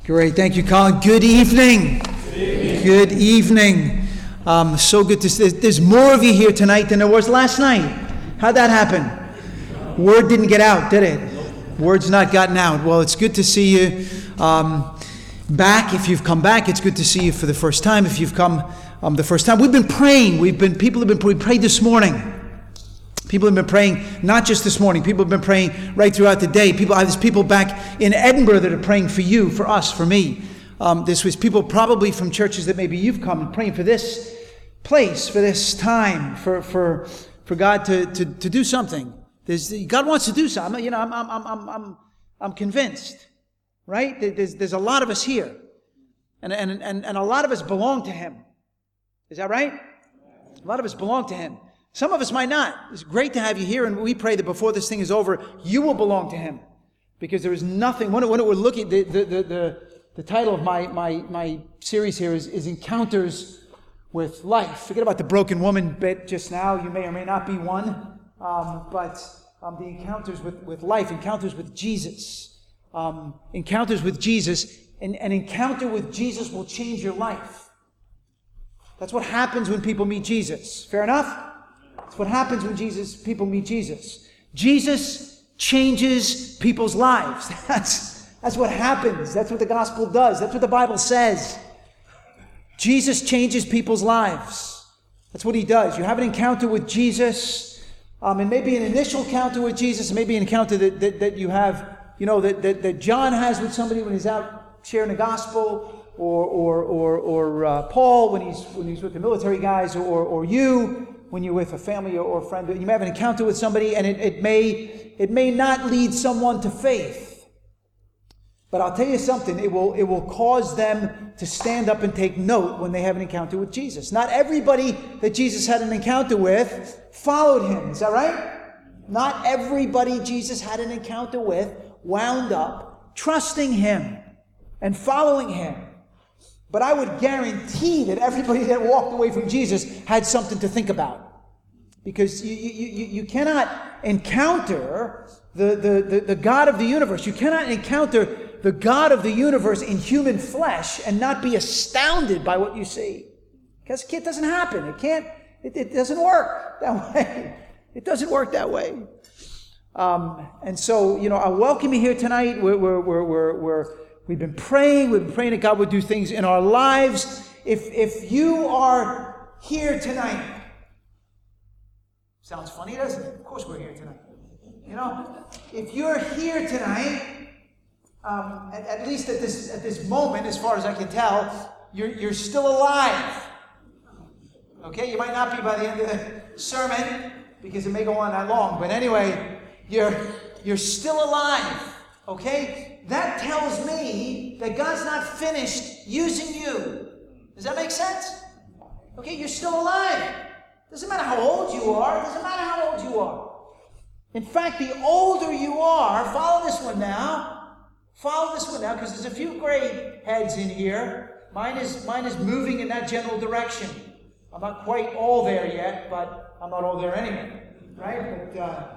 Great. Thank you, Colin. Good evening. Good evening. So good to see. There's more of you here tonight than there was last night. How'd that happen? Word didn't get out, did it? Word's not gotten out. Well, it's good to see you back. If you've come back, it's good to see you for the first time. If you've come the first time, we've been praying. We prayed this morning. People have been praying, not just this morning. People have been praying right throughout the day. There's people back in Edinburgh that are praying for you, for us, for me. This was people probably from churches that maybe you've come and praying for this place, for this time, for God to do something. God wants to do something. I'm convinced, right? There's a lot of us here, and a lot of us belong to Him. Is that right? A lot of us belong to Him. Some of us might not. It's great to have you here, and we pray that before this thing is over, you will belong to Him, because there is nothing. When we're looking, the title of my series here is Encounters with Life. Forget about the broken woman bit just now. You may or may not be one, but the encounters with life, encounters with Jesus, encounters with Jesus. An encounter with Jesus will change your life. That's what happens when people meet Jesus. Fair enough? That's what happens when people meet Jesus. Jesus changes people's lives. That's what happens. That's what the gospel does. That's what the Bible says. Jesus changes people's lives. That's what He does. You have an encounter with Jesus, and maybe an initial encounter with Jesus, maybe an encounter that you have, that John has with somebody when he's out sharing the gospel, or Paul when he's with the military guys, or you when you're with a family or a friend. You may have an encounter with somebody, and it may not lead someone to faith. But I'll tell you something, it will cause them to stand up and take note when they have an encounter with Jesus. Not everybody that Jesus had an encounter with followed Him. Is that right? Not everybody Jesus had an encounter with wound up trusting Him and following Him. But I would guarantee that everybody that walked away from Jesus had something to think about. Because you cannot encounter the God of the universe. You cannot encounter the God of the universe in human flesh and not be astounded by what you see. Because it doesn't happen. It doesn't work that way. It doesn't work that way. And so, I welcome you here tonight. We've been praying that God would do things in our lives. If you are here tonight, sounds funny, doesn't it? Of course we're here tonight. If you're here tonight, at least at this moment, as far as I can tell, you're still alive. Okay, you might not be by the end of the sermon because it may go on that long, but anyway, you're still alive. Okay? That tells me that God's not finished using you. Does that make sense? Okay, you're still alive. Doesn't matter how old you are. Doesn't matter how old you are. In fact, the older you are, follow this one now, because there's a few gray heads in here. Mine is moving in that general direction. I'm not quite all there yet, but I'm not all there anyway. Right? But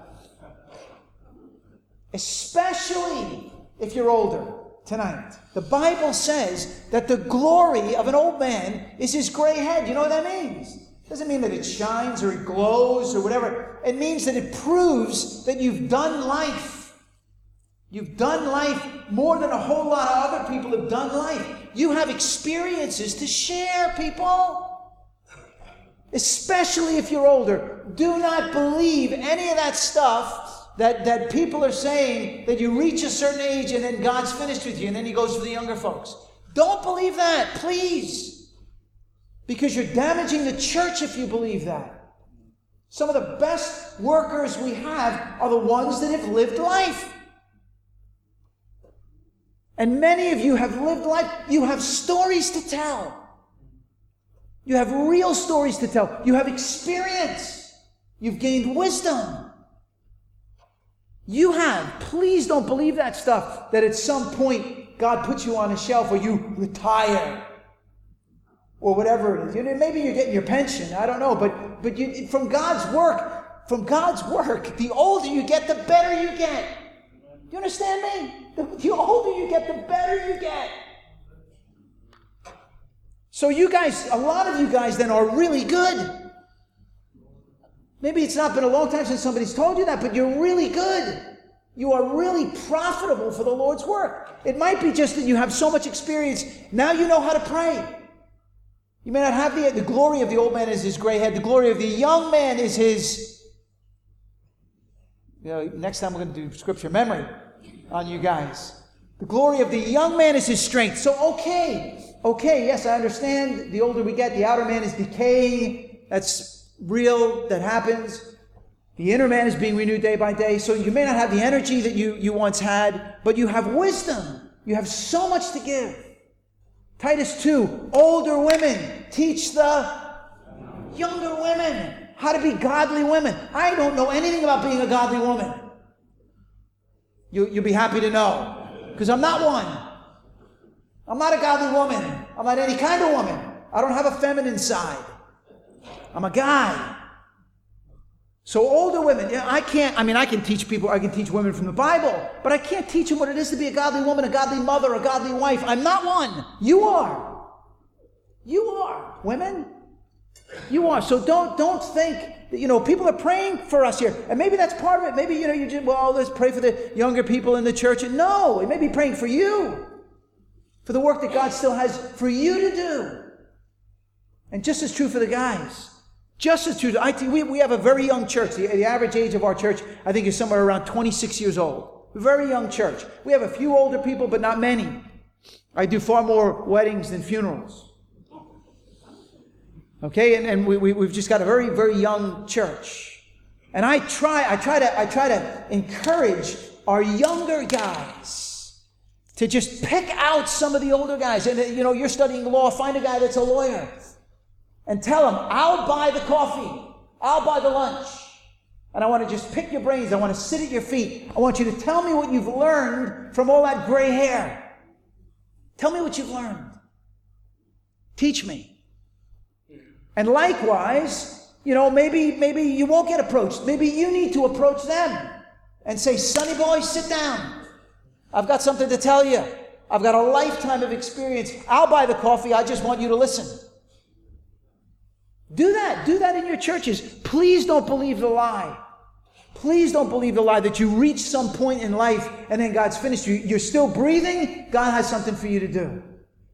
especially if you're older tonight, the Bible says that the glory of an old man is his gray head. You know what that means? It doesn't mean that it shines or it glows or whatever. It means that it proves that you've done life. You've done life more than a whole lot of other people have done life. You have experiences to share, people. Especially if you're older. Do not believe any of that stuff that people are saying, that you reach a certain age and then God's finished with you and then He goes for the younger folks. Don't believe that, please. Because you're damaging the church if you believe that. Some of the best workers we have are the ones that have lived life. And many of you have lived life. You have stories to tell. You have real stories to tell. You have experience. You've gained wisdom. You have. Please don't believe that stuff, that at some point God puts you on a shelf or you retire or whatever it is. Maybe you're getting your pension. I don't know. But from God's work, the older you get, the better you get. Do you understand me? The older you get, the better you get. So you guys, a lot of you guys then are really good. Maybe it's not been a long time since somebody's told you that, but you're really good. You are really profitable for the Lord's work. It might be just that you have so much experience. Now you know how to pray. You may not have the glory of the old man is his gray head. The glory of the young man is his... next time we're going to do scripture memory on you guys. The glory of the young man is his strength. So, okay, yes, I understand. The older we get, the outer man is decaying. That's real. That happens. The inner man is being renewed day by day. So you may not have the energy that you once had, but you have wisdom. You have so much to give. Titus 2, older women teach the younger women how to be godly women. I don't know anything about being a godly woman. You'll be happy to know, because I'm not one. I'm not a godly woman. I'm not any kind of woman. I don't have a feminine side. I'm a guy. So older women, I can teach people, I can teach women from the Bible, but I can't teach them what it is to be a godly woman, a godly mother, a godly wife. I'm not one. You are. You are, women. You are. So don't think that, people are praying for us here. And maybe that's part of it. Maybe, you just, let's pray for the younger people in the church. No, it may be praying for you, for the work that God still has for you to do. And just as true for the guys. Just as true. We have a very young church. The average age of our church, I think, is somewhere around 26 years old. Very young church. We have a few older people, but not many. I do far more weddings than funerals. Okay, and we've just got a very, very young church. And I try to encourage our younger guys to just pick out some of the older guys. And you're studying law, find a guy that's a lawyer. And tell them, I'll buy the coffee. I'll buy the lunch. And I want to just pick your brains. I want to sit at your feet. I want you to tell me what you've learned from all that gray hair. Tell me what you've learned. Teach me. And likewise, maybe you won't get approached. Maybe you need to approach them and say, Sonny boy, sit down. I've got something to tell you. I've got a lifetime of experience. I'll buy the coffee. I just want you to listen. Do that. Do that in your churches. Please don't believe the lie. Please don't believe the lie that you reach some point in life and then God's finished you. You're still breathing. God has something for you to do.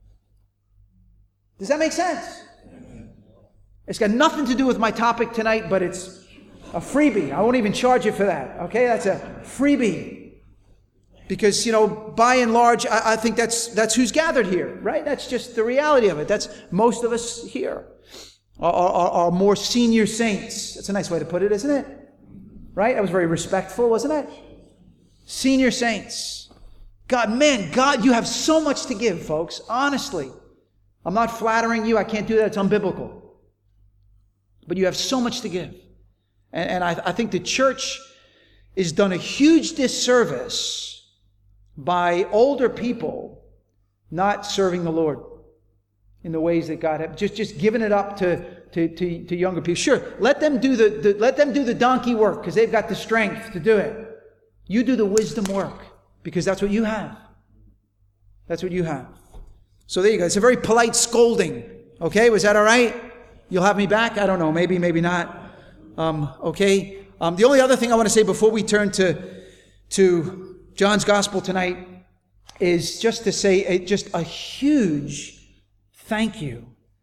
Does that make sense? It's got nothing to do with my topic tonight, but it's a freebie. I won't even charge you for that. Okay? That's a freebie. Because, by and large, I think that's who's gathered here, right? That's just the reality of it. That's most of us here. Are more senior saints. That's a nice way to put it, isn't it? Right? That was very respectful, wasn't it? Senior saints. God, you have so much to give, folks. Honestly. I'm not flattering you. I can't do that. It's unbiblical. But you have so much to give. And I think the church is done a huge disservice by older people not serving the Lord in the ways that God has, just giving it up to younger people. Sure, let them do the donkey work because they've got the strength to do it. You do the wisdom work because that's what you have. That's what you have. So there you go. It's a very polite scolding. Okay, was that all right? You'll have me back? I don't know. Maybe not. Okay. The only other thing I want to say before we turn to John's Gospel tonight is just to say just a huge thank you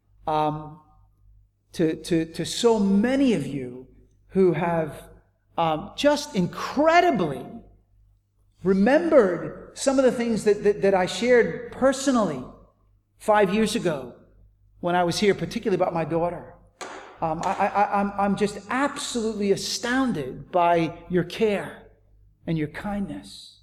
to so many of you who have just incredibly remembered some of the things that I shared personally 5 years ago when I was here, particularly about my daughter. I'm just absolutely astounded by your care and your kindness.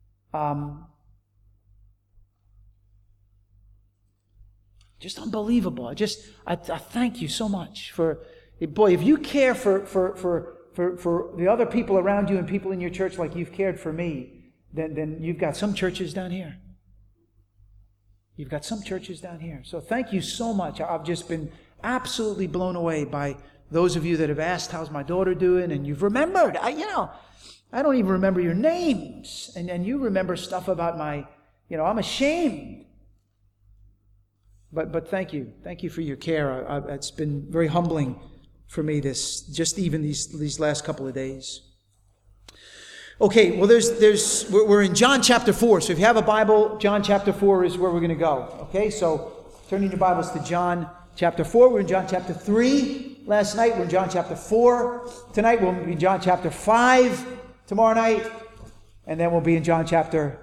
Just unbelievable. I thank you so much for, boy, if you care for the other people around you and people in your church like you've cared for me, then you've got some churches down here. You've got some churches down here. So thank you so much. I've just been absolutely blown away by those of you that have asked, how's my daughter doing? And you've remembered. I don't even remember your names. And you remember stuff about I'm ashamed. But thank you. Thank you for your care. It's been very humbling for me these last couple of days. Okay, well we're in John chapter 4. So if you have a Bible, John chapter 4 is where we're going to go. Okay, so turning your Bibles to John chapter 4. We're in John chapter 3 last night. We're in John chapter 4 tonight. We'll be in John chapter 5 tomorrow night. And then we'll be in John chapter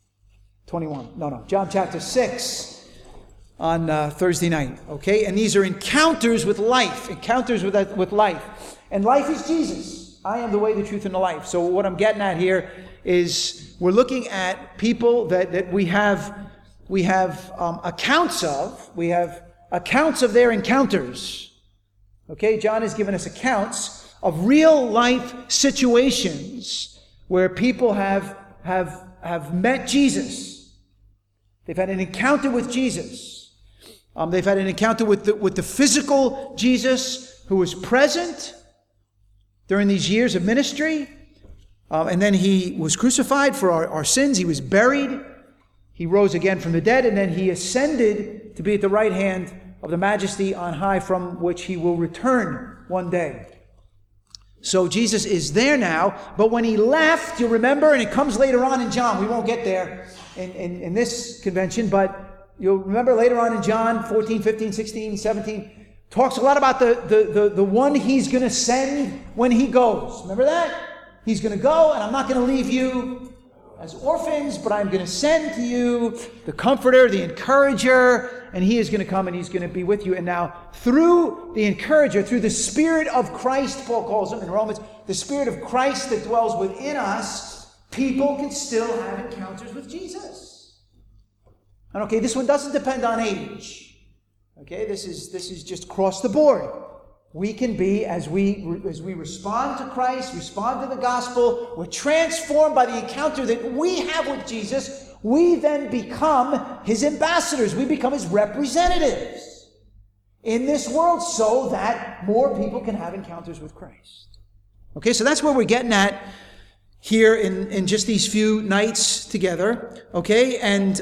21. John chapter 6 on Thursday night. Okay, and these are encounters with life. Encounters with life. And life is Jesus. I am the way, the truth, and the life. So what I'm getting at here is we're looking at people that we have accounts of. We have accounts of their encounters. Okay, John has given us accounts of real life situations where people have met Jesus. They've had an encounter with Jesus. They've had an encounter with the physical Jesus who was present during these years of ministry. And then he was crucified for our sins. He was buried. He rose again from the dead. And then he ascended to be at the right hand of the Majesty on high, from which he will return one day. So Jesus is there now. But when he left, you'll remember, and it comes later on in John. We won't get there in this convention, but you'll remember later on in John 14, 15, 16, 17, talks a lot about the one he's going to send when he goes. Remember that? He's going to go, and I'm not going to leave you as orphans, but I'm going to send to you the Comforter, the Encourager, and he is going to come and he's going to be with you. And now, through the Encourager, through the Spirit of Christ, Paul calls him in Romans, the Spirit of Christ that dwells within us, people can still have encounters with Jesus. And okay, this one doesn't depend on age. Okay, this is just across the board. We can be, as we respond to Christ, respond to the gospel, we're transformed by the encounter that we have with Jesus. We then become his ambassadors. We become his representatives in this world so that more people can have encounters with Christ. Okay, so that's where we're getting at here in just these few nights together. Okay, and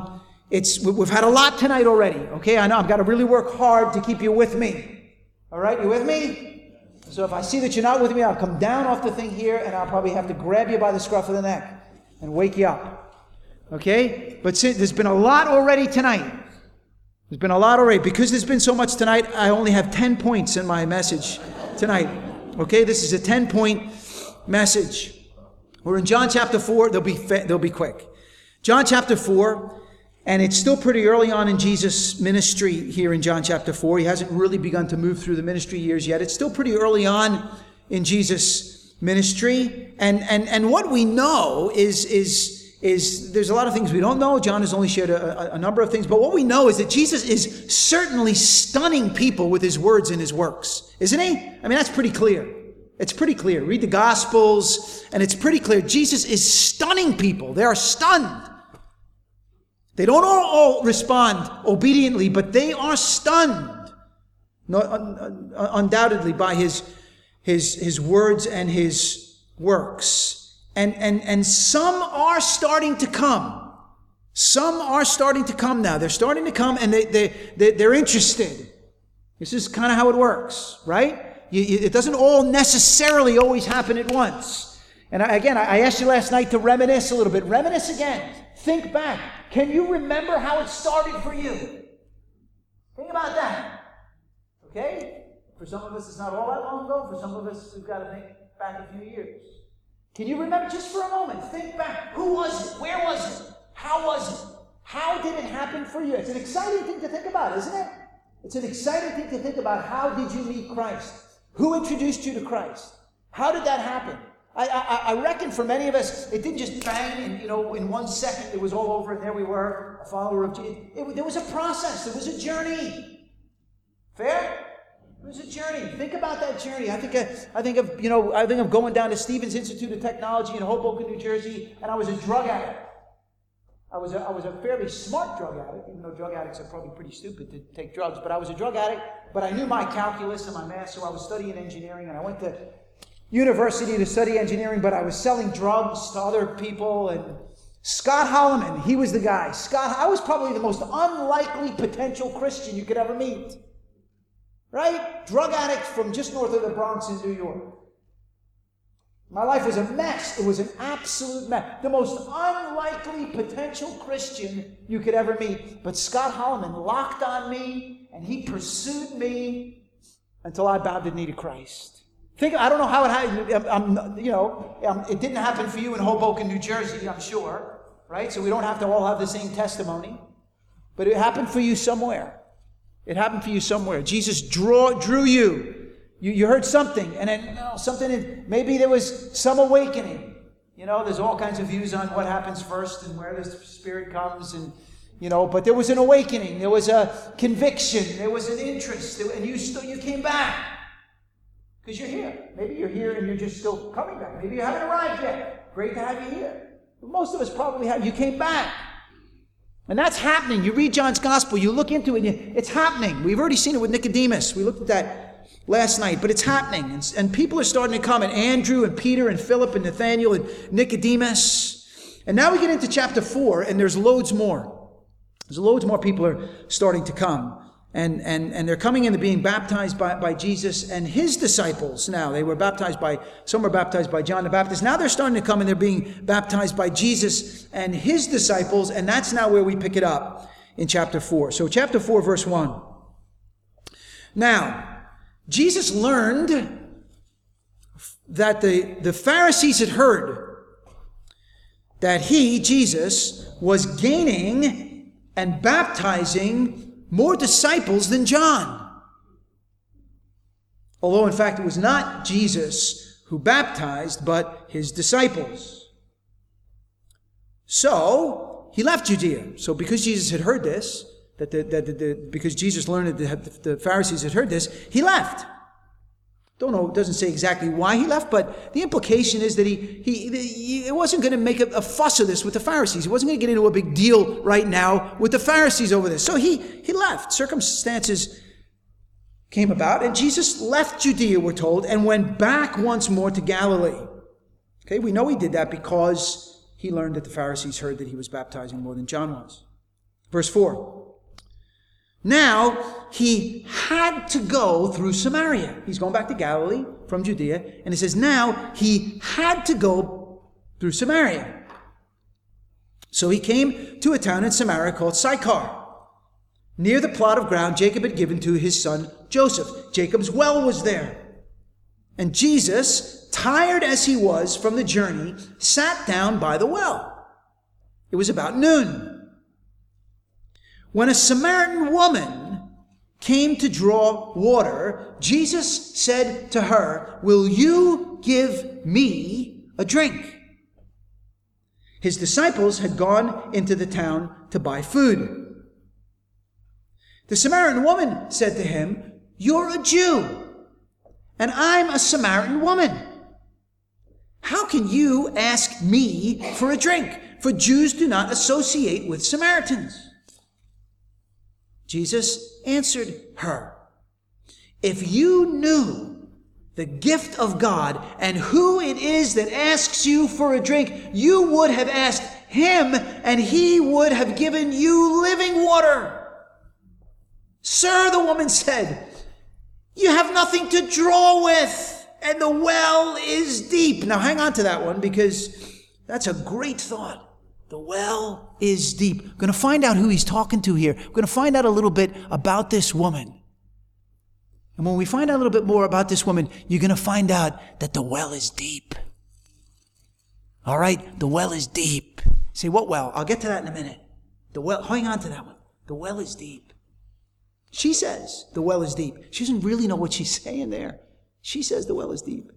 we've had a lot tonight already. Okay, I know I've got to really work hard to keep you with me. All right, you with me? So if I see that you're not with me, I'll come down off the thing here and I'll probably have to grab you by the scruff of the neck and wake you up. Okay? But there's been a lot already tonight. There's been a lot already. Because there's been so much tonight, I only have 10 points in my message tonight. Okay? This is a 10-point message. We're in John chapter 4. They'll be quick. John chapter 4. And it's still pretty early on in Jesus' ministry here in John chapter 4. He hasn't really begun to move through the ministry years yet. It's still pretty early on in Jesus' ministry. And what we know is there's a lot of things we don't know. John has only shared a number of things. But what we know is that Jesus is certainly stunning people with his words and his works. Isn't he? I mean, that's pretty clear. It's pretty clear. Read the Gospels, and it's pretty clear. Jesus is stunning people. They are stunned. They don't all respond obediently, but they are stunned, undoubtedly, by his words and his works. And some are starting to come. Some are starting to come now. They're starting to come, and they're interested. This is kind of how it works, right? It doesn't all necessarily always happen at once. And I asked you last night to reminisce a little bit. Reminisce again. Think back. Can you remember how it started for you? Think about that. Okay? For some of us, it's not all that long ago. For some of us, we've got to think back a few years. Can you remember just for a moment? Think back. Who was it? Where was it? How was it? How did it happen for you? It's an exciting thing to think about, isn't it? It's an exciting thing to think about. How did you meet Christ? Who introduced you to Christ? How did that happen? I reckon for many of us, it didn't just bang and, in 1 second it was all over and there we were, a follower of Jesus. There was a process. There was a journey. Fair? It was a journey. Think about that journey. I think of going down to Stevens Institute of Technology in Hoboken, New Jersey, and I was a drug addict. I was a fairly smart drug addict, even though drug addicts are probably pretty stupid to take drugs, but I was a drug addict, but I knew my calculus and my math, so I was studying engineering, and I went to university to study engineering, but I was selling drugs to other people and Scott Holloman, he was the guy. I was probably the most unlikely potential Christian you could ever meet. Right? Drug addict from just north of the Bronx in New York. My life was a mess. It was an absolute mess. The most unlikely potential Christian you could ever meet. But Scott Holloman locked on me, and he pursued me until I bowed the knee to Christ. I don't know how it happened. It didn't happen for you in Hoboken, New Jersey, I'm sure. Right? So we don't have to all have the same testimony. But it happened for you somewhere. It happened for you somewhere. Jesus drew you. You heard something, and then maybe there was some awakening. There's all kinds of views on what happens first and where the Spirit comes, but there was an awakening, there was a conviction, there was an interest, and you came back because you're here. Maybe you're here and you're just still coming back. Maybe you haven't arrived yet. Great to have you here. But most of us probably have. You came back. And that's happening. You read John's Gospel, you look into it, it's happening. We've already seen it with Nicodemus. We looked at that last night, but it's happening. And people are starting to come, and Andrew and Peter and Philip and Nathaniel and Nicodemus. And now we get into chapter 4, and there's loads more. There's loads more people are starting to come. And they're coming in and being baptized by Jesus and his disciples. Now, some were baptized by John the Baptist. Now they're starting to come and they're being baptized by Jesus and his disciples. And that's now where we pick it up in chapter 4. So chapter 4, verse 1. Now, Jesus learned that the Pharisees had heard that he, Jesus, was gaining and baptizing more disciples than John. Although, in fact, it was not Jesus who baptized, but his disciples. So, he left Judea. So, because Jesus had heard this, because Jesus learned that the Pharisees had heard this, he left. Don't know, it doesn't say exactly why he left, but the implication is that he wasn't going to make a fuss of this with the Pharisees. He wasn't going to get into a big deal right now with the Pharisees over this. So he left. Circumstances came about, and Jesus left Judea, we're told, and went back once more to Galilee. Okay, we know he did that because he learned that the Pharisees heard that he was baptizing more than John was. Verse 4. Now, he had to go through Samaria. He's going back to Galilee from Judea. And it says, now he had to go through Samaria. So he came to a town in Samaria called Sychar, near the plot of ground Jacob had given to his son Joseph. Jacob's well was there. And Jesus, tired as he was from the journey, sat down by the well. It was about noon. When a Samaritan woman came to draw water, Jesus said to her, "Will you give me a drink?" His disciples had gone into the town to buy food. The Samaritan woman said to him, "You're a Jew, and I'm a Samaritan woman. How can you ask me for a drink? For Jews do not associate with Samaritans." Jesus answered her, "If you knew the gift of God and who it is that asks you for a drink, you would have asked him and he would have given you living water." "Sir," the woman said, "you have nothing to draw with, and the well is deep." Now hang on to that one because that's a great thought. The well is deep. We're going to find out who he's talking to here. We're going to find out a little bit about this woman. And when we find out a little bit more about this woman, you're going to find out that the well is deep. All right? The well is deep. Say, what well? I'll get to that in a minute. The well, hang on to that one. The well is deep. She says the well is deep. She doesn't really know what she's saying there. She says the well is deep.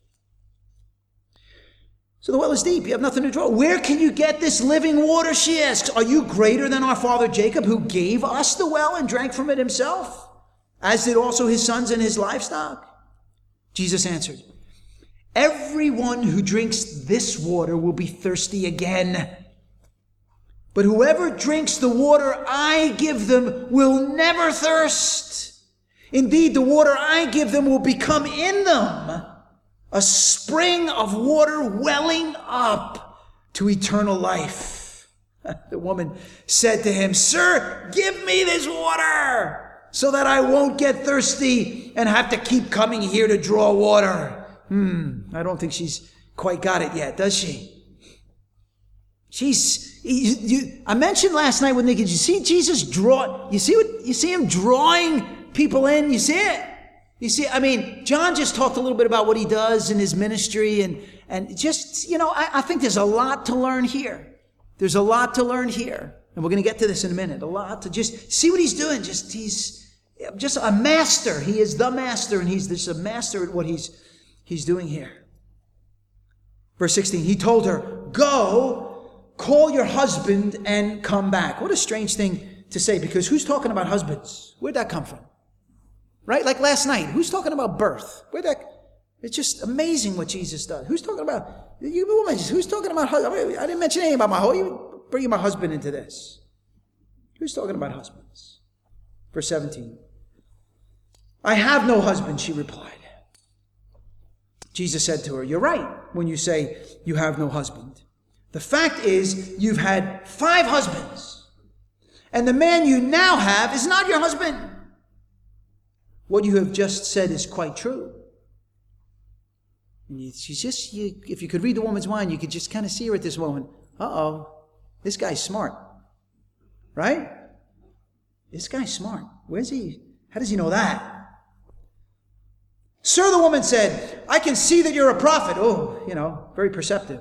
So the well is deep. You have nothing to draw. "Where can you get this living water?" she asks. "Are you greater than our father Jacob, who gave us the well and drank from it himself, as did also his sons and his livestock?" Jesus answered, "Everyone who drinks this water will be thirsty again. But whoever drinks the water I give them will never thirst. Indeed, the water I give them will become in them a spring of water welling up to eternal life." The woman said to him, "Sir, give me this water so that I won't get thirsty and have to keep coming here to draw water." I don't think she's quite got it yet, does she? I mentioned last night with Nick, did you see Jesus draw? You see him drawing people in? You see it? You see, John just talked a little bit about what he does in his ministry and just, I think there's a lot to learn here. There's a lot to learn here. And we're going to get to this in a minute. A lot to just see what he's doing. He's just a master. He is the master, and he's just a master at what he's doing here. Verse 16, he told her, "Go, call your husband and come back." What a strange thing to say, because who's talking about husbands? Where'd that come from? Right? Like last night, who's talking about birth? It's just amazing what Jesus does. Who's talking about, who's talking about husbands? I didn't mention anything about my husband. You bringing my husband into this. Who's talking about husbands? Verse 17. "I have no husband," she replied. Jesus said to her, "You're right when you say you have no husband. The fact is, you've had 5 husbands, and the man you now have is not your husband. What you have just said is quite true." And if you could read the woman's mind, you could just kind of see her at this moment. This guy's smart. Right? This guy's smart. Where's he? How does he know that? "Sir," the woman said, "I can see that you're a prophet." Very perceptive.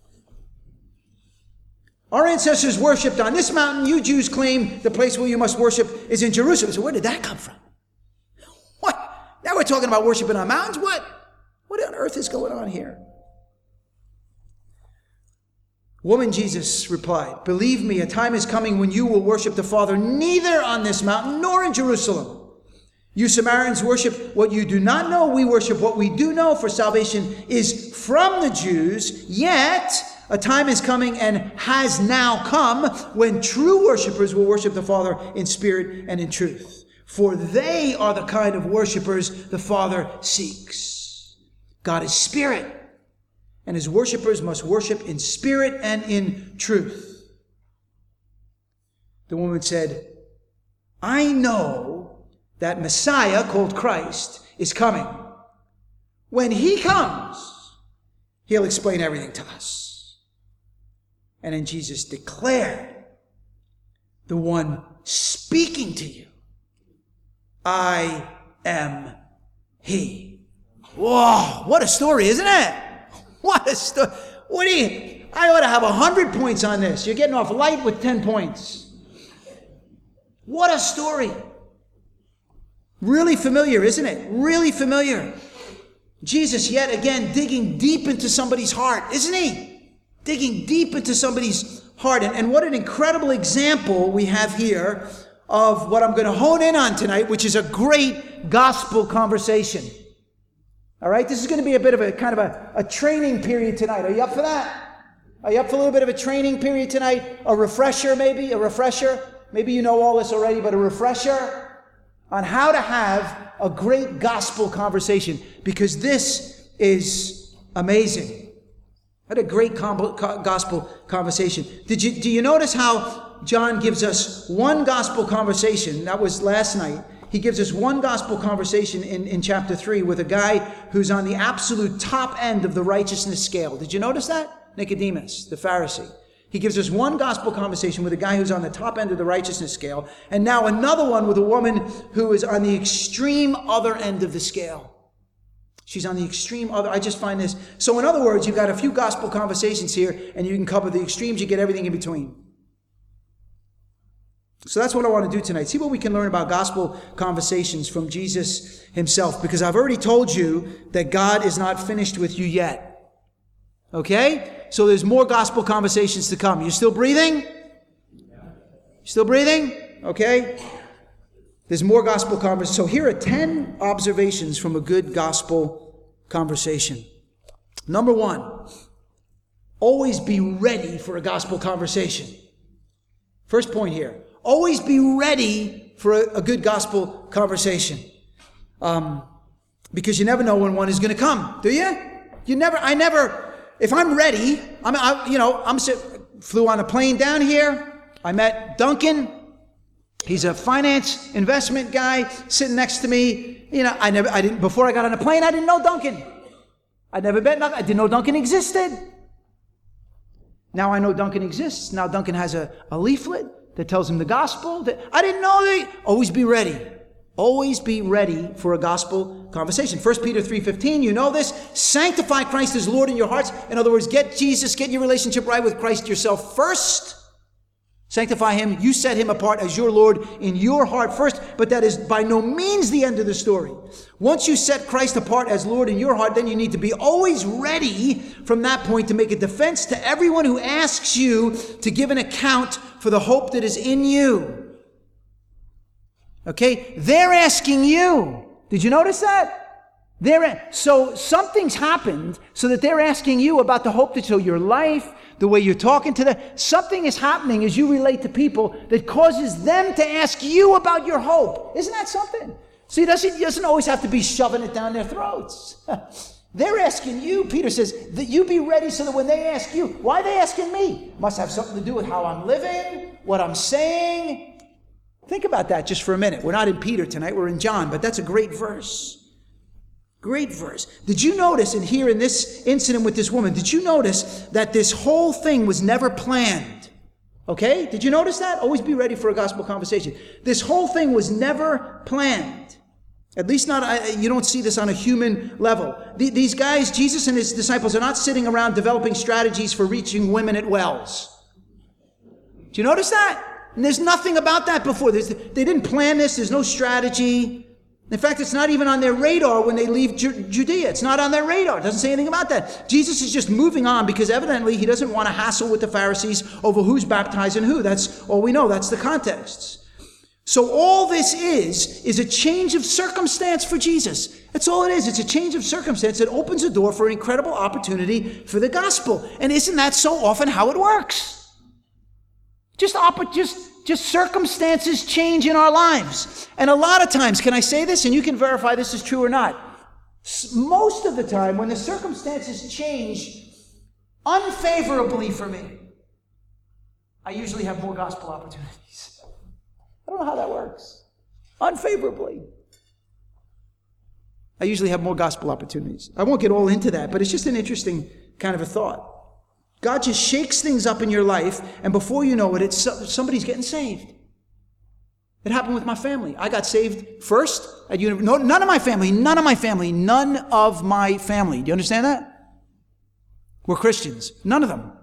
"Our ancestors worshipped on this mountain. You Jews claim the place where you must worship is in Jerusalem." So where did that come from? What? Now we're talking about worshiping on mountains? What on earth is going on here? "Woman," Jesus replied, "believe me, a time is coming when you will worship the Father neither on this mountain nor in Jerusalem. You Samaritans worship what you do not know. We worship what we do know, for salvation is from the Jews. Yet a time is coming and has now come when true worshipers will worship the Father in spirit and in truth. For they are the kind of worshipers the Father seeks. God is spirit, and his worshipers must worship in spirit and in truth." The woman said, "I know that Messiah, called Christ, is coming. When he comes, he'll explain everything to us." And then Jesus declared, "The one speaking to you, I am he." Whoa, what a story, isn't it? What a story. I ought to have 100 points on this. You're getting off light with 10 points. What a story. Really familiar, isn't it? Really familiar. Jesus yet again digging deep into somebody's heart, isn't he? Digging deep into somebody's heart. And what an incredible example we have here of what I'm going to hone in on tonight, which is a great gospel conversation. All right? This is going to be a bit of a training period tonight. Are you up for that? Are you up for a little bit of a training period tonight? A refresher maybe? A refresher? Maybe you know all this already, but a refresher on how to have a great gospel conversation, because this is amazing. What a great gospel conversation. Do you notice how John gives us one gospel conversation? That was last night. He gives us one gospel conversation in chapter 3 with a guy who's on the absolute top end of the righteousness scale. Did you notice that? Nicodemus, the Pharisee. He gives us one gospel conversation with a guy who's on the top end of the righteousness scale, and now another one with a woman who is on the extreme other end of the scale. She's on the extreme other. I just find this. So in other words, you've got a few gospel conversations here, and you can cover the extremes. You get everything in between. So that's what I want to do tonight. See what we can learn about gospel conversations from Jesus himself, because I've already told you that God is not finished with you yet. Okay? So there's more gospel conversations to come. You still breathing? Still breathing? Okay? There's more gospel conversations. So here are 10 observations from a good gospel conversation. Number 1, always be ready for a gospel conversation. First point here. Always be ready for a good gospel conversation. Because you never know when one is going to come, do you? If I'm ready, flew on a plane down here. I met Duncan. He's a finance investment guy sitting next to me. Before I got on a plane, I didn't know Duncan. I'd never met Duncan. I didn't know Duncan existed. Now I know Duncan exists. Now Duncan has a leaflet that tells him the gospel. I didn't know that. Always be ready. Always be ready for a gospel conversation. 1 Peter 3:15, you know this. Sanctify Christ as Lord in your hearts. In other words, get your relationship right with Christ yourself first. Sanctify him. You set him apart as your Lord in your heart first. But that is by no means the end of the story. Once you set Christ apart as Lord in your heart, then you need to be always ready from that point to make a defense to everyone who asks you to give an account for the hope that is in you. Okay? They're asking you. Did you notice that? So something's happened so that they're asking you about the hope that's in your life, the way you're talking to them. Something is happening as you relate to people that causes them to ask you about your hope. Isn't that something? See, it doesn't always have to be shoving it down their throats. They're asking you, Peter says, that you be ready so that when they ask you, why are they asking me? Must have something to do with how I'm living, what I'm saying. Think about that just for a minute. We're not in Peter tonight, we're in John, but that's a great verse. Great verse. Did you notice, and here in this incident with this woman, did you notice that this whole thing was never planned? Okay? Did you notice that? Always be ready for a gospel conversation. This whole thing was never planned. At least not, you don't see this on a human level. These guys, Jesus and his disciples, are not sitting around developing strategies for reaching women at wells. Do you notice that? And there's nothing about that before. They didn't plan this. There's no strategy. In fact, it's not even on their radar when they leave Judea. It's not on their radar. It doesn't say anything about that. Jesus is just moving on because evidently he doesn't want to hassle with the Pharisees over who's baptizing who. That's all we know. That's the context. So all this is a change of circumstance for Jesus. That's all it is. It's a change of circumstance that opens a door for an incredible opportunity for the gospel. And isn't that so often how it works? Just circumstances change in our lives. And a lot of times, can I say this? And you can verify this is true or not. Most of the time, when the circumstances change unfavorably for me, I usually have more gospel opportunities. I don't know how that works. Unfavorably. I usually have more gospel opportunities. I won't get all into that, but it's just an interesting kind of a thought. God just shakes things up in your life, and before you know it, somebody's getting saved. It happened with my family. I got saved first at university. No, none of my family. Do you understand that? We're Christians. None of them.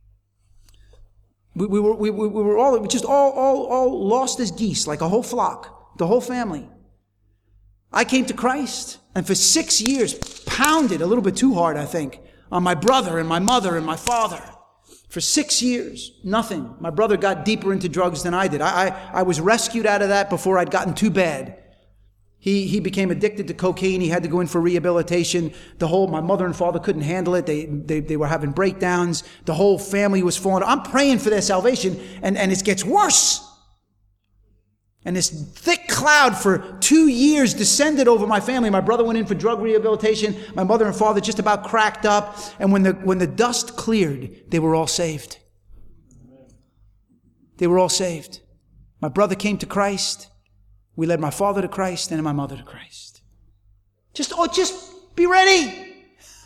We were all lost as geese, like a whole flock, the whole family. I came to Christ, and for 6 years, pounded a little bit too hard, I think, on my brother and my mother and my father. For 6 years, nothing. My brother got deeper into drugs than I did. I was rescued out of that before I'd gotten too bad. He became addicted to cocaine. He had to go in for rehabilitation. My mother and father couldn't handle it. They were having breakdowns. The whole family was falling. I'm praying for their salvation, and it gets worse. And this thick cloud for 2 years descended over my family. My brother went in for drug rehabilitation. My mother and father just about cracked up. And when the dust cleared, they were all saved. They were all saved. My brother came to Christ. We led my father to Christ and my mother to Christ. Just be ready.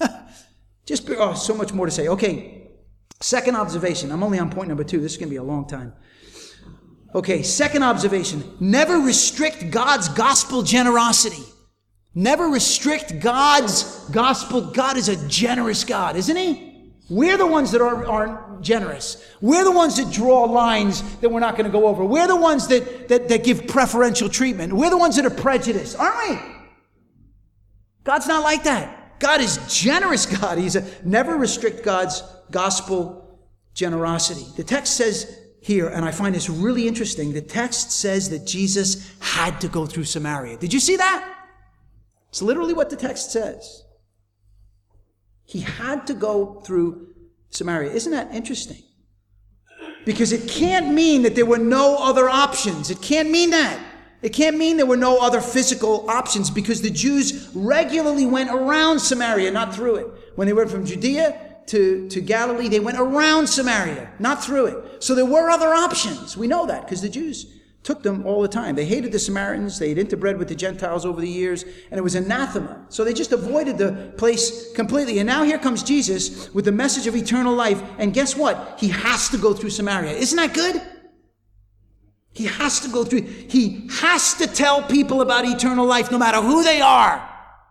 So much more to say. Okay, second observation. I'm only on point number 2. This is going to be a long time. Okay, second observation. Never restrict God's gospel generosity. Never restrict God's gospel. God is a generous God, isn't he? We're the ones that aren't generous. We're the ones that draw lines that we're not going to go over. We're the ones that give preferential treatment. We're the ones that are prejudiced, aren't we? God's not like that. God is generous God. Never restrict God's gospel generosity. The text says here, and I find this really interesting, the text says that Jesus had to go through Samaria. Did you see that? It's literally what the text says. He had to go through Samaria. Isn't that interesting? Because it can't mean that there were no other options. It can't mean that. It can't mean there were no other physical options, because the Jews regularly went around Samaria, not through it. When they went from Judea to Galilee, they went around Samaria, not through it. So there were other options. We know that because the Jews took them all the time. They hated the Samaritans. They had interbred with the Gentiles over the years, and it was anathema. So they just avoided the place completely. And now here comes Jesus with the message of eternal life. And guess what? He has to go through Samaria. Isn't that good? He has to go through. He has to tell people about eternal life, no matter who they are.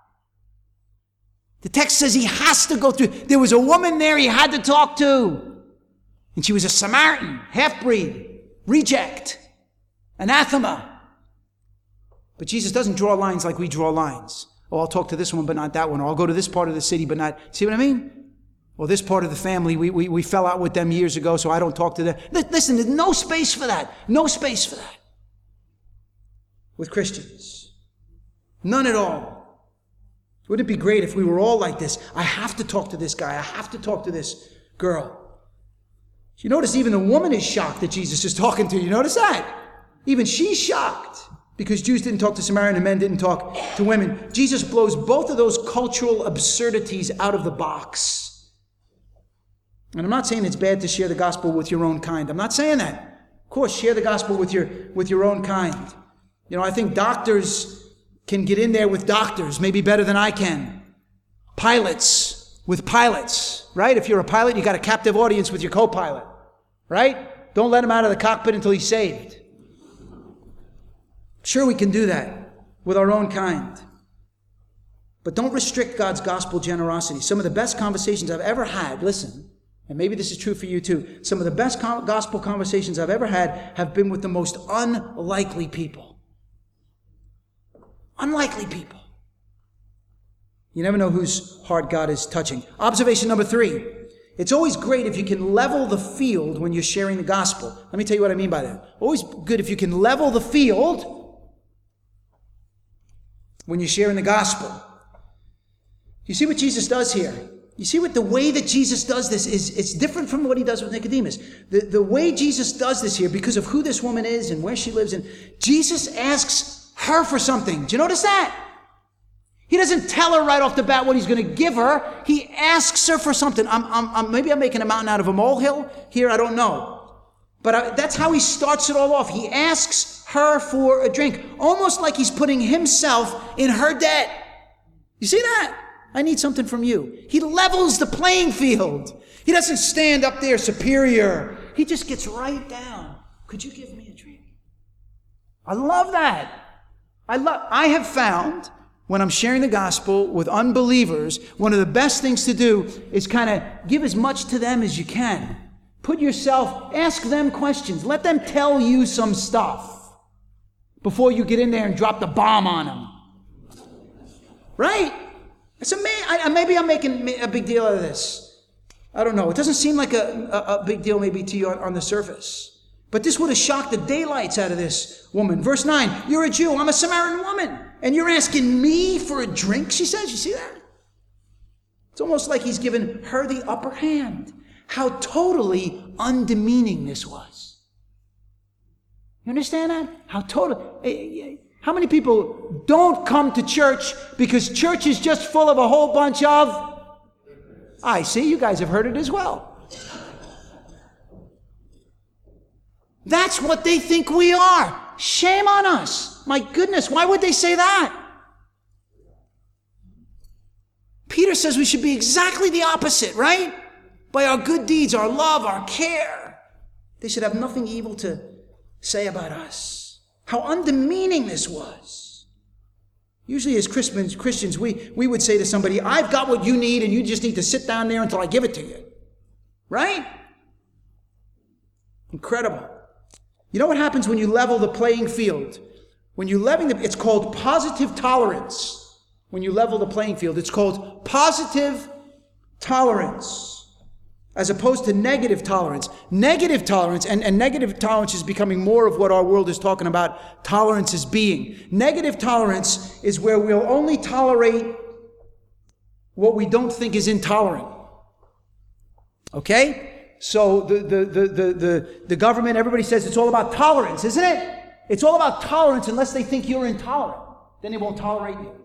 The text says he has to go through. There was a woman there he had to talk to. And she was a Samaritan, half-breed, reject, anathema. But Jesus doesn't draw lines like we draw lines. Oh, I'll talk to this one, but not that one. Or I'll go to this part of the city, but not... See what I mean? Or this part of the family, we fell out with them years ago, so I don't talk to them. Listen, there's no space for that. No space for that. With Christians. None at all. Wouldn't it be great if we were all like this? I have to talk to this guy. I have to talk to this girl. You notice even the woman is shocked that Jesus is talking to. You notice that? Even she's shocked because Jews didn't talk to Samaritan and men didn't talk to women. Jesus blows both of those cultural absurdities out of the box. And I'm not saying it's bad to share the gospel with your own kind. I'm not saying that. Of course, share the gospel with your own kind. You know, I think doctors can get in there with doctors, maybe better than I can. Pilots with pilots, right? If you're a pilot, you got a captive audience with your co-pilot, right? Don't let him out of the cockpit until he's saved. Sure, we can do that with our own kind. But don't restrict God's gospel generosity. Some of the best conversations I've ever had, listen, and maybe this is true for you too, some of the best gospel conversations I've ever had have been with the most unlikely people. Unlikely people. You never know whose heart God is touching. Observation number 3. It's always great if you can level the field when you're sharing the gospel. Let me tell you what I mean by that. Always good if you can level the field when you're sharing the gospel. You see what Jesus does here? You see what the way that Jesus does this is, it's different from what he does with Nicodemus. The way Jesus does this here, because of who this woman is and where she lives, and Jesus asks her for something. Do you notice that? He doesn't tell her right off the bat what he's going to give her. He asks her for something. Maybe I'm making a mountain out of a molehill here. I don't know. But that's how he starts it all off. He asks her for a drink, almost like he's putting himself in her debt. You see that? I need something from you. He levels the playing field. He doesn't stand up there superior. He just gets right down. Could you give me a drink? I love that. I have found when I'm sharing the gospel with unbelievers, one of the best things to do is kind of give as much to them as you can. Put yourself, ask them questions. Let them tell you some stuff before you get in there and drop the bomb on them. Right? It's amazing. Maybe I'm making a big deal out of this. I don't know. It doesn't seem like a big deal maybe to you on the surface. But this would have shocked the daylights out of this woman. Verse 9, you're a Jew, I'm a Samaritan woman, and you're asking me for a drink, she says. You see that? It's almost like he's given her the upper hand. How totally undemeaning this was. You understand that? How many people don't come to church because church is just full of a whole bunch of... I see, you guys have heard it as well. That's what they think we are. Shame on us. My goodness, why would they say that? Peter says we should be exactly the opposite, right? By our good deeds, our love, our care. They should have nothing evil to say about us. How undemeaning this was. Usually as Christians, we would say to somebody, I've got what you need and you just need to sit down there until I give it to you. Right? Incredible. You know what happens when you level the playing field? When you're leveling it's called positive tolerance. When you level the playing field, it's called positive tolerance, as opposed to negative tolerance. Negative tolerance, and negative tolerance is becoming more of what our world is talking about tolerance as being. Negative tolerance is where we'll only tolerate what we don't think is intolerant. Okay? So the government, everybody says it's all about tolerance, isn't it? It's all about tolerance unless they think you're intolerant. Then they won't tolerate you.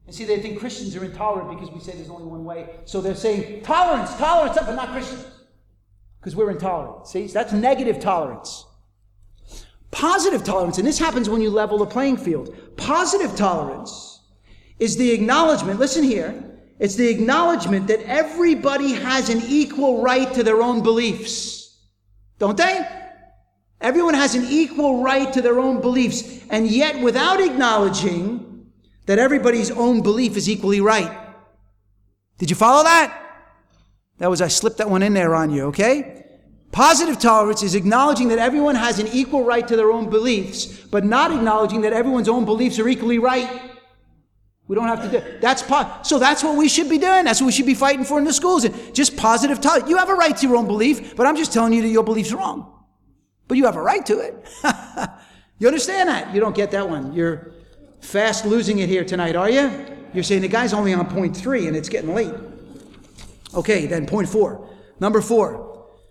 And see, they think Christians are intolerant because we say there's only one way. So they're saying tolerance, but not Christians. Because we're intolerant. See, so that's negative tolerance. Positive tolerance, and this happens when you level the playing field. Positive tolerance is the acknowledgement, listen here, it's the acknowledgement that everybody has an equal right to their own beliefs. Don't they? Everyone has an equal right to their own beliefs, and yet without acknowledging that everybody's own belief is equally right. Did you follow that? I slipped that one in there on you, okay? Positive tolerance is acknowledging that everyone has an equal right to their own beliefs, but not acknowledging that everyone's own beliefs are equally right. We don't have to do so that's what we should be doing. That's what we should be fighting for in the schools. Just positive tolerance. You have a right to your own belief, but I'm just telling you that your belief's wrong. But you have a right to it. You understand that? You don't get that one. You're fast losing it here tonight, are you? You're saying the guy's only on point 3 and it's getting late. Okay, then point 4. Number 4.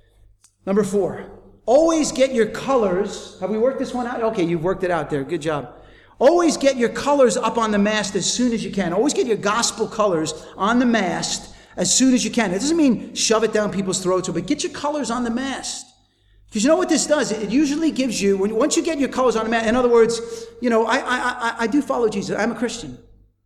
Always get your colors. Have we worked this one out? Okay, you've worked it out there. Good job. Always get your colors up on the mast as soon as you can. Always get your gospel colors on the mast as soon as you can. It doesn't mean shove it down people's throats, but get your colors on the mast. Because you know what this does? It usually gives you, once you get your colors on the mast, in other words, I do follow Jesus. I'm a Christian.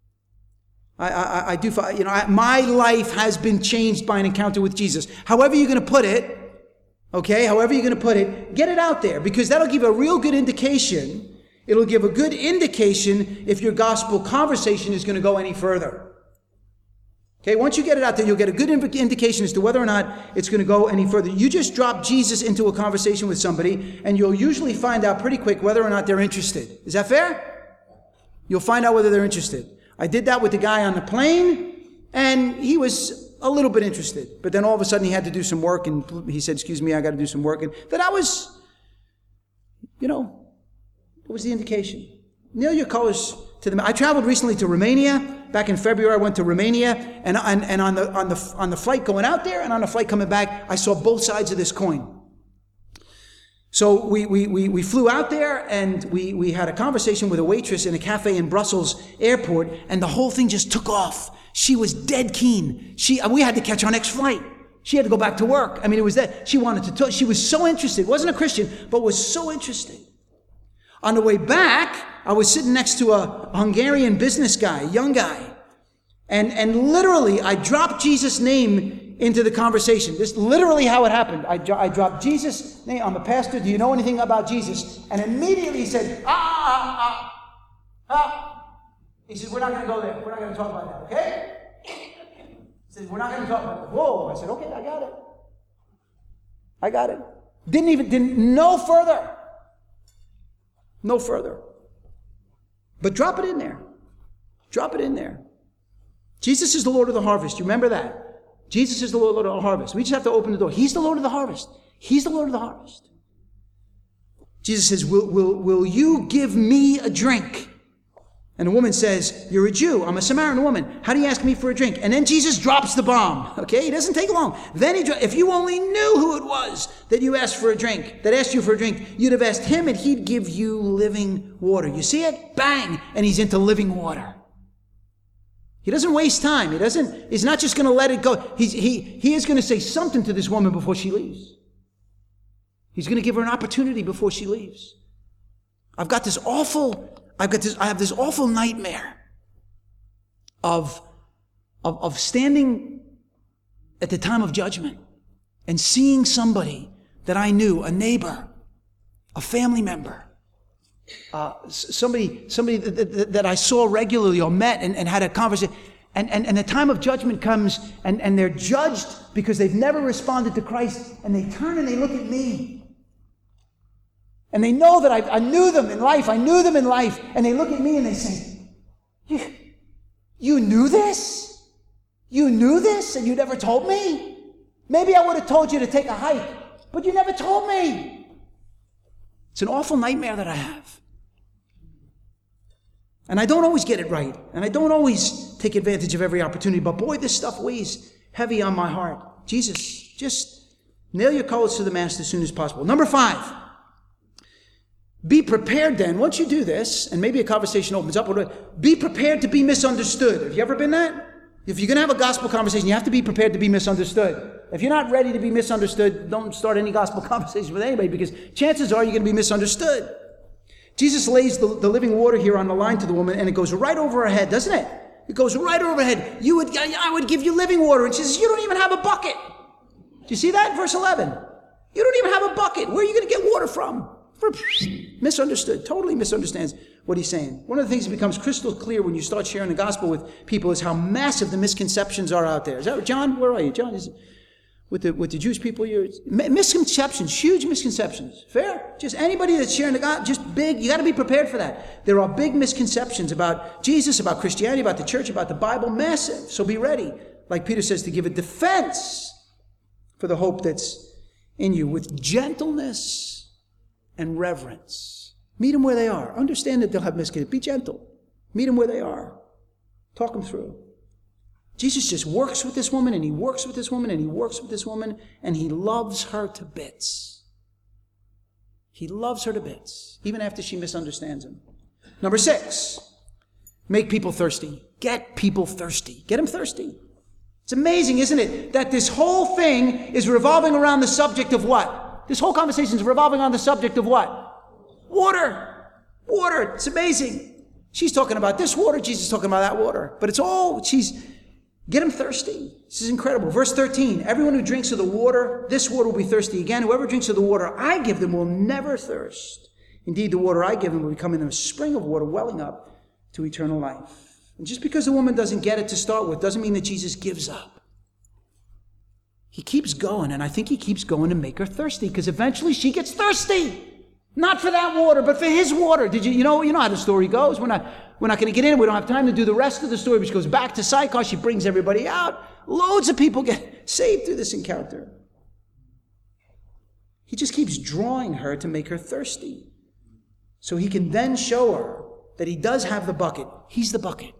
I do follow, my life has been changed by an encounter with Jesus. However you're going to put it, okay, get it out there, because that'll give a real good indication. It'll give a good indication if your gospel conversation is going to go any further. Okay, once you get it out there, you'll get a good indication as to whether or not it's going to go any further. You just drop Jesus into a conversation with somebody, and you'll usually find out pretty quick whether or not they're interested. Is that fair? You'll find out whether they're interested. I did that with the guy on the plane, and he was a little bit interested. But then all of a sudden he had to do some work, and he said, excuse me, I got to do some work. And then I was, what was the indication? Nail your colors to them. I traveled recently to Romania. Back in February, I went to Romania, and on the flight going out there and on the flight coming back, I saw both sides of this coin. So we flew out there, and we had a conversation with a waitress in a cafe in Brussels airport, and the whole thing just took off. She was dead keen. We had to catch our next flight. She had to go back to work. I mean, it was that she wanted to talk. She was so interested. Wasn't a Christian, but was so interested. On the way back, I was sitting next to a Hungarian business guy, a young guy. And literally, I dropped Jesus' name into the conversation. This is literally how it happened. I dropped Jesus' name. I'm a pastor. Do you know anything about Jesus? And immediately he said, He said, we're not going to go there. We're not going to talk about that, okay? He said, we're not going to talk about that. Whoa. I said, okay, I got it. Didn't no further. No further. But drop it in there. Drop it in there. Jesus is the Lord of the harvest. You remember that? Jesus is the Lord of the harvest. We just have to open the door. He's the Lord of the harvest. He's the Lord of the harvest. Jesus says, will you give me a drink? And the woman says, you're a Jew. I'm a Samaritan woman. How do you ask me for a drink? And then Jesus drops the bomb. Okay? It doesn't take long. Then if you only knew who it was that you asked for a drink, that asked you for a drink, you'd have asked him and he'd give you living water. You see it? Bang! And he's into living water. He doesn't waste time. He's not just going to let it go. He is going to say something to this woman before she leaves. He's going to give her an opportunity before she leaves. I have this awful nightmare of standing at the time of judgment and seeing somebody that I knew, a neighbor, a family member, somebody that I saw regularly or met and had a conversation, and the time of judgment comes and they're judged because they've never responded to Christ, and they turn and they look at me. And they know that I knew them in life. And they look at me and they say, you knew this? You knew this and you never told me? Maybe I would have told you to take a hike, but you never told me. It's an awful nightmare that I have. And I don't always get it right. And I don't always take advantage of every opportunity. But boy, this stuff weighs heavy on my heart. Jesus, just nail your colors to the mast as soon as possible. Number 5. Be prepared then, once you do this, and maybe a conversation opens up, be prepared to be misunderstood. Have you ever been that? If you're going to have a gospel conversation, you have to be prepared to be misunderstood. If you're not ready to be misunderstood, don't start any gospel conversation with anybody, because chances are you're going to be misunderstood. Jesus lays the living water here on the line to the woman, and it goes right over her head, doesn't it? It goes right over her head. I would give you living water. And she says, you don't even have a bucket. Do you see that? Verse 11. You don't even have a bucket. Where are you going to get water from? Misunderstood. Totally misunderstands what he's saying. One of the things that becomes crystal clear when you start sharing the gospel with people is how massive the misconceptions are out there. Is that John? Where are you? John, is with the Jewish people here? Misconceptions, huge misconceptions. Fair? Just anybody that's sharing the gospel, just big. You got to be prepared for that. There are big misconceptions about Jesus, about Christianity, about the church, about the Bible. Massive. So be ready, like Peter says, to give a defense for the hope that's in you with gentleness and reverence. Meet them where they are. Understand that they'll have misconceptions. Be gentle. Meet them where they are. Talk them through. Jesus just works with this woman, and he works with this woman, and he works with this woman, and he loves her to bits. He loves her to bits, even after she misunderstands him. Number 6, make people thirsty. Get people thirsty. Get them thirsty. It's amazing, isn't it, that this whole thing is revolving around the subject of what? This whole conversation is revolving on the subject of what? Water. Water. It's amazing. She's talking about this water. Jesus is talking about that water. But it's all, get them thirsty. This is incredible. Verse 13, everyone who drinks of the water, this water will be thirsty again. Whoever drinks of the water I give them will never thirst. Indeed, the water I give them will become in them a spring of water welling up to eternal life. And just because the woman doesn't get it to start with doesn't mean that Jesus gives up. He keeps going, and I think he keeps going to make her thirsty, because eventually she gets thirsty. Not for that water, but for his water. You know how the story goes. We're not going to get in. We don't have time to do the rest of the story, which goes back to Sychar. She brings everybody out. Loads of people get saved through this encounter. He just keeps drawing her to make her thirsty, so he can then show her that he does have the bucket. He's the bucket.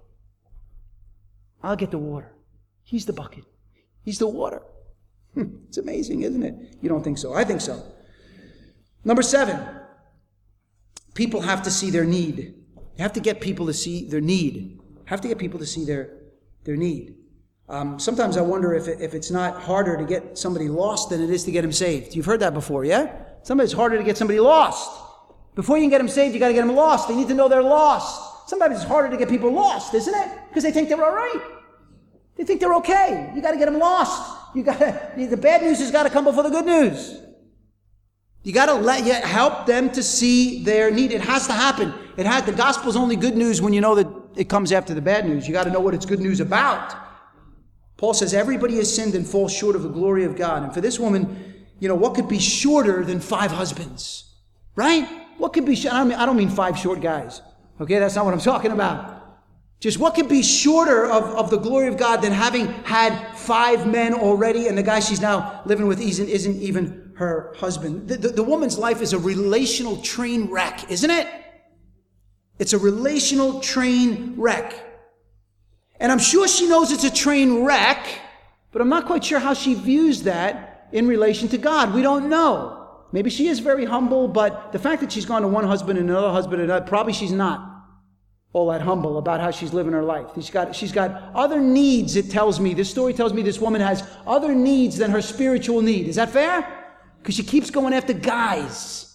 I'll get the water. He's the bucket. He's the water. It's amazing, isn't it? You don't think so? I think so. Number 7, people have to see their need. You have to get people to see their need. Have to get people to see their need. Sometimes I wonder if it's not harder to get somebody lost than it is to get them saved. You've heard that before, yeah? Sometimes it's harder to get somebody lost. Before you can get them saved, you got to get them lost. They need to know they're lost. Sometimes it's harder to get people lost, isn't it? Because they think they're all right. They think they're okay. You got to get them lost. The bad news has got to come before the good news. You got to help them to see their need. It has to happen. The gospel's only good news when you know that it comes after the bad news. You got to know what it's good news about. Paul says everybody has sinned and falls short of the glory of God. And for this woman, what could be shorter than 5 husbands? Right? What could be? I don't mean 5 short guys. Okay, that's not what I'm talking about. Just what could be shorter of the glory of God than having had 5 men already, and the guy she's now living with isn't even her husband. The woman's life is a relational train wreck, isn't it? It's a relational train wreck. And I'm sure she knows it's a train wreck, but I'm not quite sure how she views that in relation to God. We don't know. Maybe she is very humble, but the fact that she's gone to one husband and another husband, and probably she's not all that humble about how she's living her life. She's got other needs, it tells me. This story tells me this woman has other needs than her spiritual need. Is that fair? Because she keeps going after guys,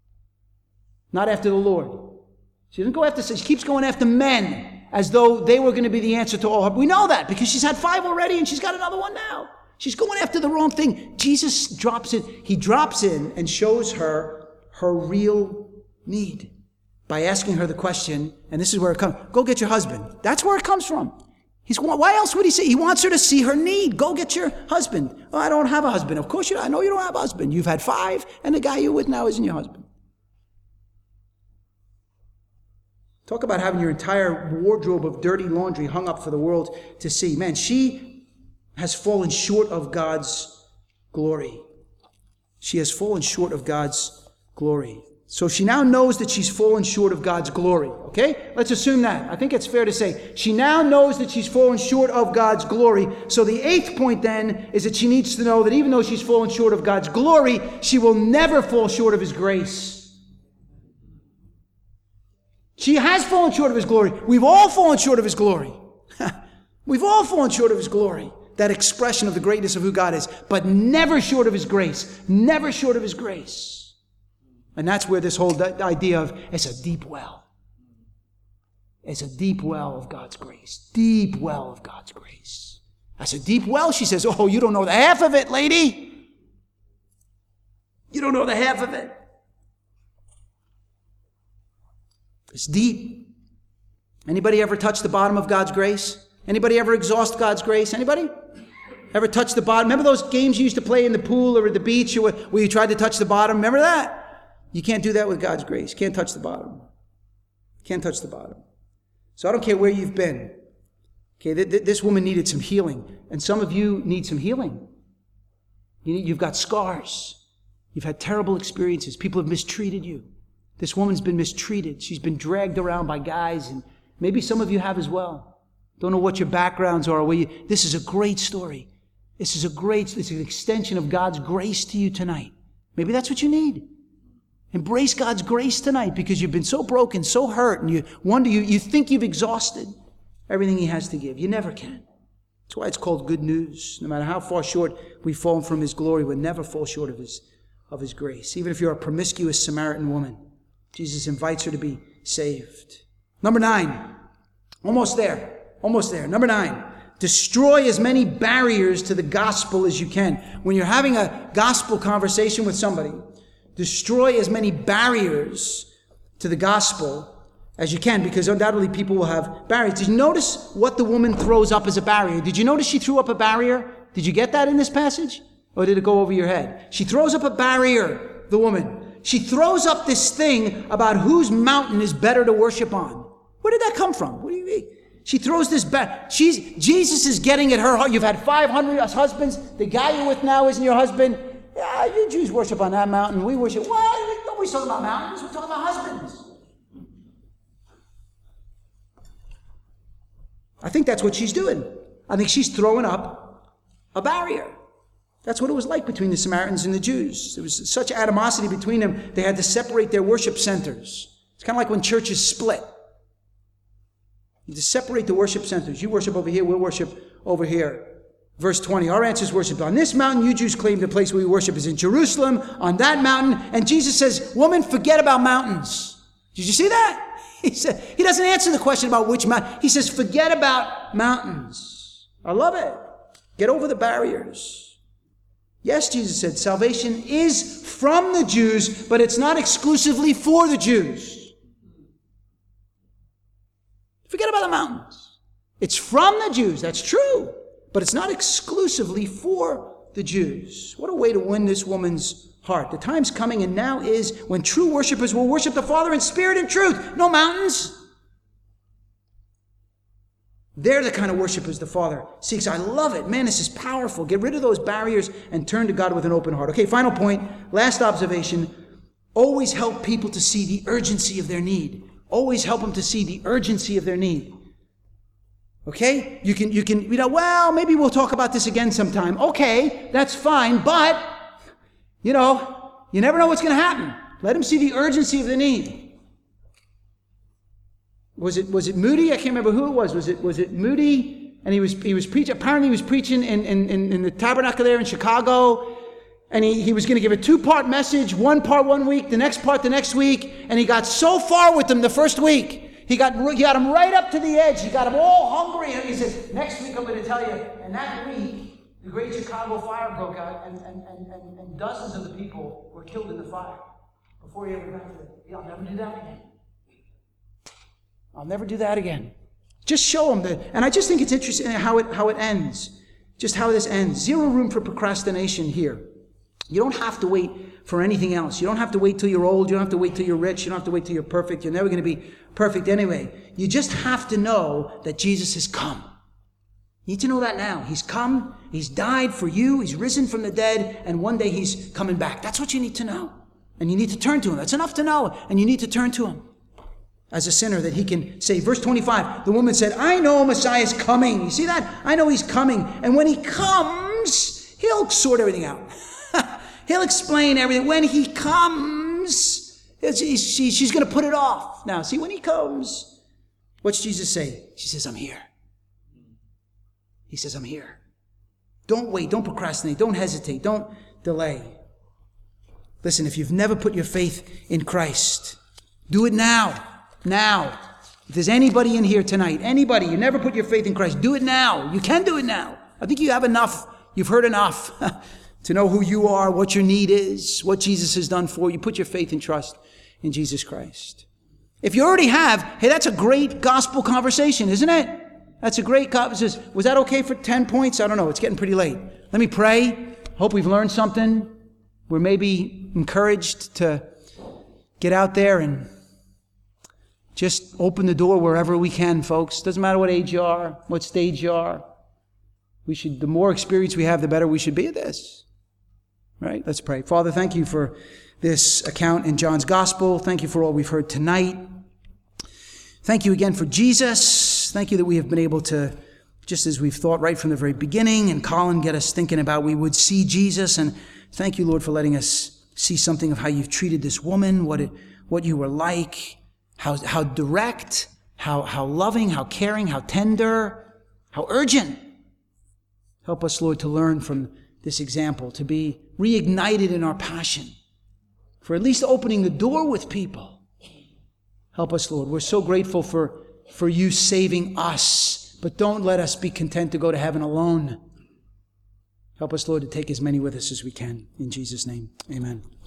not after the Lord. She doesn't go after, she keeps going after men as though they were going to be the answer to all her. We know that because she's had 5 already and she's got another one now. She's going after the wrong thing. Jesus drops in. He drops in and shows her real need. By asking her the question, and this is where it comes, go get your husband. That's where it comes from. Why else would he say? He wants her to see her need. Go get your husband. Oh, I don't have a husband. Of course you don't. I know you don't have a husband. You've had 5, and the guy you're with now isn't your husband. Talk about having your entire wardrobe of dirty laundry hung up for the world to see. Man, she has fallen short of God's glory. She has fallen short of God's glory. So she now knows that she's fallen short of God's glory. Okay? Let's assume that. I think it's fair to say. She now knows that she's fallen short of God's glory. So the 8th point then is that she needs to know that even though she's fallen short of God's glory, she will never fall short of his grace. She has fallen short of his glory. We've all fallen short of his glory. We've all fallen short of his glory. That expression of the greatness of who God is. But never short of his grace. Never short of his grace. And that's where this whole idea of it's a deep well. It's a deep well of God's grace. Deep well of God's grace. That's a deep well, she says. Oh, you don't know the half of it, lady. You don't know the half of it. It's deep. Anybody ever touch the bottom of God's grace? Anybody ever exhaust God's grace? Anybody? Ever touch the bottom? Remember those games you used to play in the pool or at the beach where you tried to touch the bottom? Remember that? You can't do that with God's grace. You can't touch the bottom. Can't touch the bottom. So I don't care where you've been. Okay, this woman needed some healing. And some of you need some healing. You've got scars. You've had terrible experiences. People have mistreated you. This woman's been mistreated. She's been dragged around by guys, and maybe some of you have as well. Don't know what your backgrounds are. This is a great story. It's an extension of God's grace to you tonight. Maybe that's what you need. Embrace God's grace tonight because you've been so broken, so hurt, and you think you've exhausted everything he has to give. You never can. That's why it's called good news. No matter how far short we've fallen from his glory, we'll never fall short of his grace. Even if you're a promiscuous Samaritan woman, Jesus invites her to be saved. Number 9. Almost there. Number 9. Destroy as many barriers to the gospel as you can. When you're having a gospel conversation with somebody, destroy as many barriers to the gospel as you can, because undoubtedly people will have barriers. Did you notice what the woman throws up as a barrier? Did you notice she threw up a barrier? Did you get that in this passage? Or did it go over your head? She throws up a barrier, the woman. She throws up this thing about whose mountain is better to worship on. Where did that come from? What do you mean? She throws this back. Jesus is getting at her heart. You've had 500 husbands. The guy you're with now isn't your husband. Yeah, you Jews worship on that mountain. We worship. What? Nobody's talking about mountains. We're talking about husbands. I think that's what she's doing. I think she's throwing up a barrier. That's what it was like between the Samaritans and the Jews. There was such animosity between them, they had to separate their worship centers. It's kind of like when churches split. You just separate the worship centers. You worship over here, we'll worship over here. Verse 20, our ancestors worshipped on this mountain. You Jews claim the place where we worship is in Jerusalem, on that mountain. And Jesus says, woman, forget about mountains. Did you see that? He said, he doesn't answer the question about which mountain. He says, forget about mountains. I love it. Get over the barriers. Yes, Jesus said, salvation is from the Jews, but it's not exclusively for the Jews. Forget about the mountains. It's from the Jews, that's true, but it's not exclusively for the Jews. What a way to win this woman's heart. The time's coming, and now is when true worshipers will worship the Father in spirit and truth. No mountains. They're the kind of worshipers the Father seeks. I love it. Man, this is powerful. Get rid of those barriers and turn to God with an open heart. Okay, final point. Last observation. Always help people to see the urgency of their need. Always help them to see the urgency of their need. Okay? You can, well, maybe we'll talk about this again sometime. Okay, that's fine, but, you never know what's going to happen. Let them see the urgency of the need. Was it Moody? I can't remember who it was. Was it Moody? And he was preaching. Apparently, he was preaching in the tabernacle there in Chicago, and he was going to give a 2-part message. One part 1 week, the next part the next week. And he got so far with them the first week, he got them right up to the edge. He got them all hungry. And he says, "Next week I'm going to tell you." And that week, the Great Chicago Fire broke out, and dozens of the people were killed in the fire. Before he ever got to it, I'll never do that again. I'll never do that again. Just show them that. And I just think it's interesting how it ends. Just how this ends. Zero room for procrastination here. You don't have to wait for anything else. You don't have to wait till you're old. You don't have to wait till you're rich. You don't have to wait till you're perfect. You're never going to be perfect anyway. You just have to know that Jesus has come. You need to know that now. He's come. He's died for you. He's risen from the dead. And one day he's coming back. That's what you need to know. And you need to turn to him. That's enough to know. And you need to turn to him as a sinner that he can save. Verse 25, the woman said, I know Messiah is coming. You see that? I know he's coming. And when he comes, he'll sort everything out. He'll explain everything. When he comes, She's going to put it off. Now, see, when he comes, what's Jesus say? She says, I'm here. He says, I'm here. Don't wait. Don't procrastinate. Don't hesitate. Don't delay. Listen, if you've never put your faith in Christ, do it now. Now. If there's anybody in here tonight, anybody, you never put your faith in Christ, do it now. You can do it now. I think you have enough. You've heard enough to know who you are, what your need is, what Jesus has done for you. Put your faith and trust in Jesus Christ. If you already have, hey, that's a great gospel conversation, isn't it? That's a great conversation. Was that okay for 10 points? I don't know. It's getting pretty late. Let me pray. Hope we've learned something. We're maybe encouraged to get out there and just open the door wherever we can, folks. Doesn't matter what age you are, what stage you are. The more experience we have, the better we should be at this. Right? Let's pray. Father, thank you for this account in John's Gospel. Thank you for all we've heard tonight. Thank you again for Jesus. Thank you that we have been able to, just as we've thought right from the very beginning, and Colin get us thinking about, we would see Jesus. And thank you, Lord, for letting us see something of how you've treated this woman, what you were like, how direct, how loving, how caring, how tender, how urgent. Help us, Lord, to learn from this example, to be reignited in our passion for at least opening the door with people. Help us, Lord. We're so grateful for you saving us, but don't let us be content to go to heaven alone. Help us, Lord, to take as many with us as we can. In Jesus' name, amen.